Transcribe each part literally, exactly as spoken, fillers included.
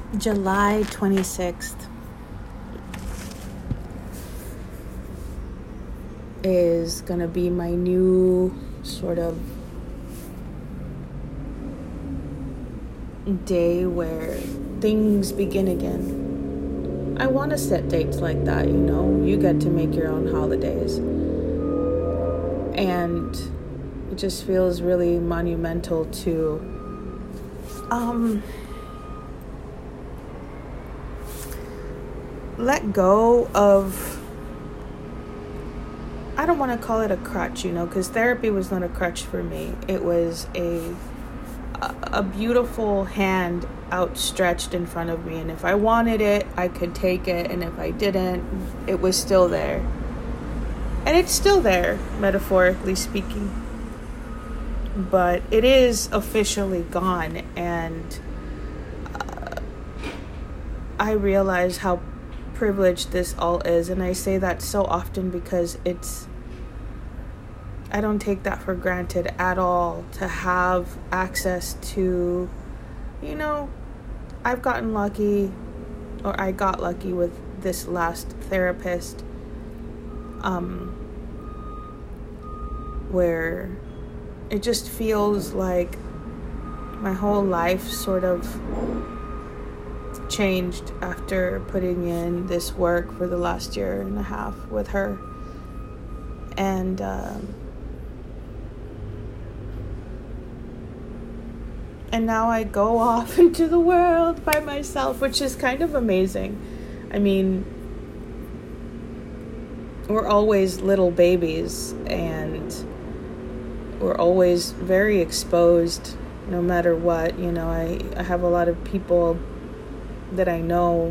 July twenty-sixth is going to be my new sort of day where things begin again. I want to set dates like that, you know. You get to make your own holidays. And it just feels really monumental to um let go of, I don't want to call it a crutch, you know, because therapy was not a crutch for me. It was a a beautiful hand outstretched in front of me, and if I wanted it, I could take it, and if I didn't, it was still there. And it's still there, metaphorically speaking. But it is officially gone, and uh, I realize how privileged this all is, and I say that so often because it's, I don't take that for granted at all, to have access to, you know, I've gotten lucky, or I got lucky with this last therapist, um, where it just feels like my whole life sort of changed after putting in this work for the last year and a half with her. And um, and now I go off into the world by myself, which is kind of amazing. I mean, we're always little babies, and we're always very exposed no matter what. You know, I, I have a lot of people that I know,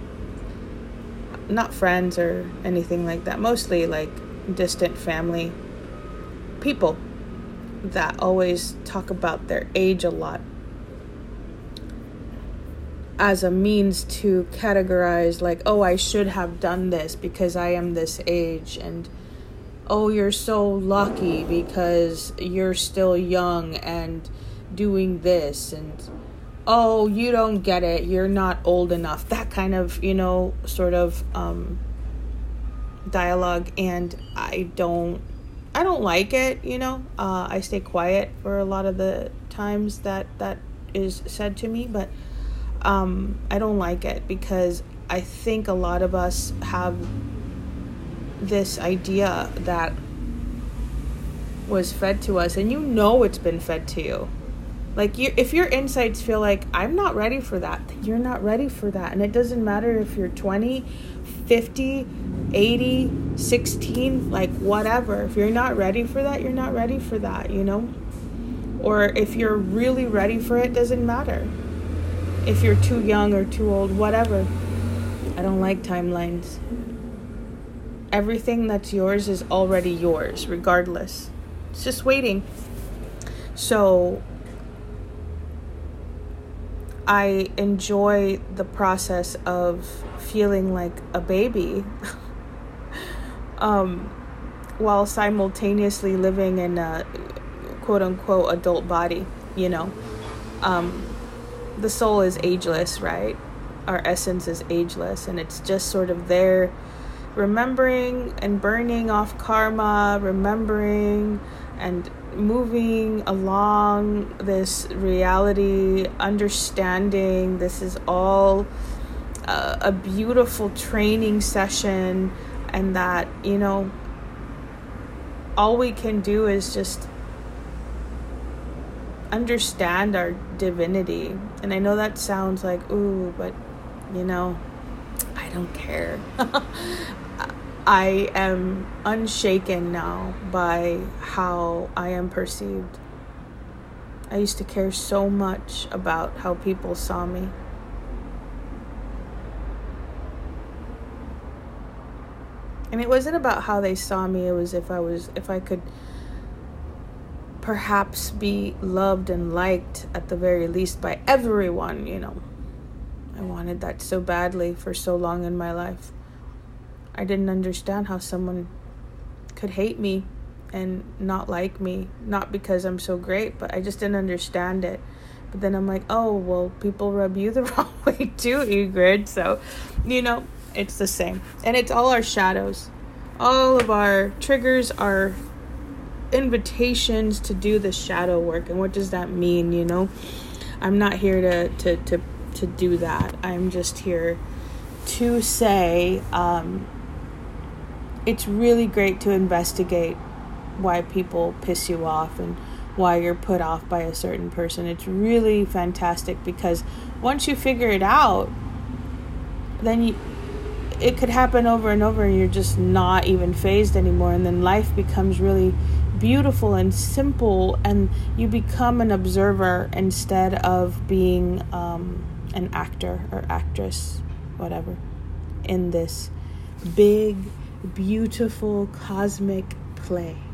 not friends or anything like that, mostly like distant family people that always talk about their age a lot as a means to categorize, like, oh, I should have done this because I am this age, and oh, you're so lucky because you're still young and doing this, and oh, you don't get it, you're not old enough. That kind of, you know, sort of um, dialogue, and I don't, I don't like it, you know. Uh, I stay quiet for a lot of the times that that is said to me, but um, I don't like it because I think a lot of us have this idea that was fed to us, and you know it's been fed to you. Like, you, if your insights feel like, I'm not ready for that, then you're not ready for that. And it doesn't matter if you're twenty, fifty, eighty, sixteen, like, whatever. If you're not ready for that, you're not ready for that, you know? Or if you're really ready for it, doesn't matter. If you're too young or too old, whatever. I don't like timelines. Everything that's yours is already yours, regardless. It's just waiting. So I enjoy the process of feeling like a baby um, while simultaneously living in a quote-unquote adult body, you know. Um, the soul is ageless, right? Our essence is ageless, and it's just sort of there, remembering and burning off karma, remembering and moving along this reality, understanding this is all uh, a beautiful training session, and that, you know, all we can do is just understand our divinity. And I know that sounds like, ooh, but, you know, I don't care. I am unshaken now by how I am perceived. I used to care so much about how people saw me. And it wasn't about how they saw me, it was if I was if I could perhaps be loved and liked at the very least by everyone, you know. I wanted that so badly for so long in my life. I didn't understand how someone could hate me and not like me, not because I'm so great, but I just didn't understand it But then I'm like, oh, well, people rub you the wrong way too, Ygritte. So, you know, it's the same. And it's all our shadows. All of our triggers are invitations to do the shadow work. And what does that mean, you know? I'm not here to, to, to, to do that. I'm just here to say um, it's really great to investigate why people piss you off and why you're put off by a certain person. It's really fantastic because once you figure it out, then you, it could happen over and over and you're just not even fazed anymore. And then life becomes really beautiful and simple and you become an observer instead of being um, an actor or actress, whatever, in this big, beautiful, cosmic play.